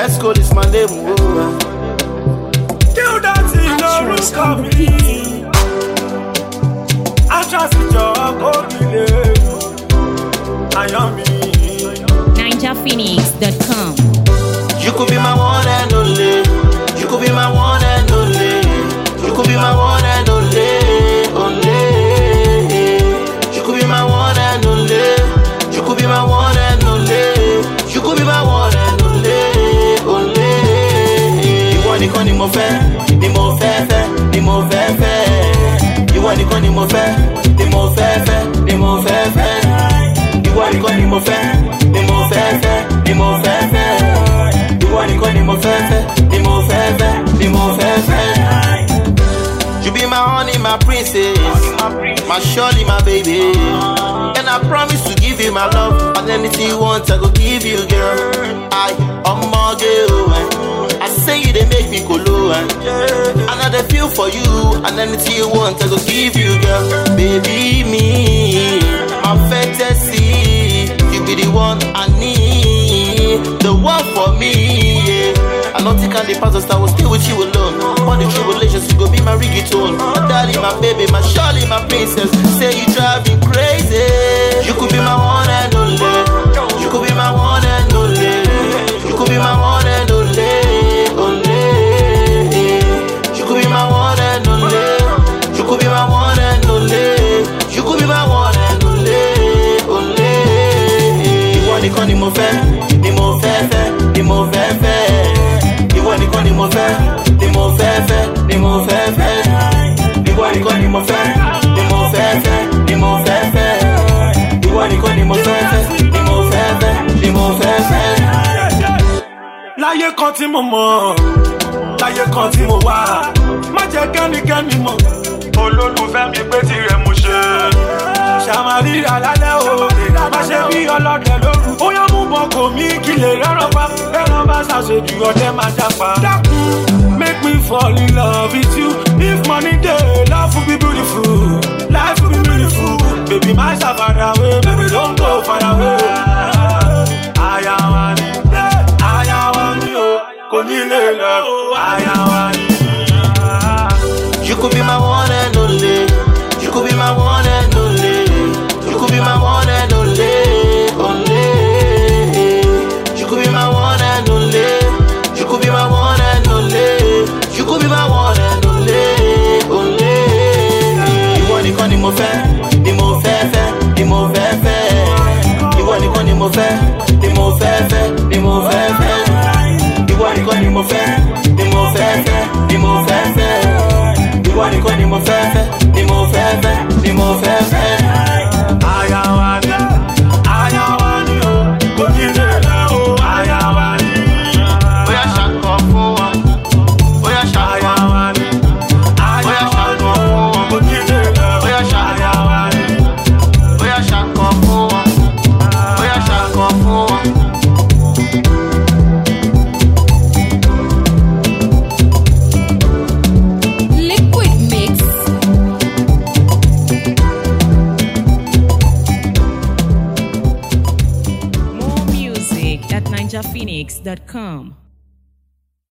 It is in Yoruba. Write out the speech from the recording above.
Esco is my name. Kill that in the roof of me. I trust in your God. I am me. NinjaPhoenix.com. You could be my one and only. You could be my one and only. You could be my one and only. You could be my one and only. You could be my one and only. You could be my one and only. You want to ni mo fẹ́, ni mo fẹ́, ni mo fẹ́. You want to ni mo fẹ́, ni mo fẹ́, ni mo fẹ́. You want to ni mo fẹ́, ni mo fẹ́, ni mo fẹ́. You want to ni mo fẹ́, ni mo fẹ́, ni mo fẹ́. You be my honey, my princess, my shorty, my baby. And I promise to give you my love. And anything you want, I go give you, girl. I'm more girl. I say you, they make me go low. And I dey feel for you. And anything you want, I go give you, girl. Baby, me, my fantasy. You be the one I need, the one for me, yeah. I nothing can pass us, I will stay with you alone. On the tribulations, you go be my reggaeton. My daddy, my baby, my Charlie, my princess. Say you drive me crazy. You could be my one and only. You could be my one and only. You could be my one and only. You could be my one and only. You could be my one and only. You could be my one and only. You want to ni mo fẹ́, ni mo fẹ́, ni mo fẹ́. You want to ni mo fẹ́, ni mo fẹ́, ni mo fẹ́. You want to ni mo fẹ́, ni mo fẹ́, ni mo fẹ́. You want to ni mo fẹ́, ni mo fẹ́, ni mo fẹ́. Láyé kan tí mo mọ̀, láyé kan tí mo wà, má jẹ́ kẹ́nikẹ́ni mọ̀. Olólùfẹ́ mi pé tirẹ̀ mo ṣe. Ṣàmárì àlálẹ́ o, má ṣe bí ọlọ́dẹ lóru. Ó yá mú bọ́ kò mí kí lè rẹ́rọ̀ pa. Rẹ́rọ̀ bá ṣàṣejù ọdẹ máa jápa. Dákun, make me fall in love with you. If money dey, love will be beautiful. Life will be beautiful. Baby, má ṣàfarawé, baby don't go far away. Àyà wa ni o, kò ní lè lọ. Àyà wa ni. You could be my one and only. You could be my one and only. You could be my one and only. You could be my one and only. You could be my one and only. You could be my one and only. You want to ni mo fẹ́, ni mo fẹ́, ni mo fẹ́. You want to ni mo fẹ́, ni mo fẹ́, ni mo fẹ́. You want to ni mo fẹ́, ni mo fẹ́, ni mo fẹ́. You want to ni mo fẹ́, ni mo fẹ́, ni mo fẹ́. Àyà wa ni o, kò ní lè lọ o. Àyà wa ni. Oya ṣàkọ fún wa. Oya ṣàkọ. Oya ṣàkọ fún wa. Kò ní lè lọ. Oya ṣàkọ. Oya ṣàkọ fún wa. Oya ṣàkọ fún wa. Liquid Mix. More music at NinjaPhoenix.com.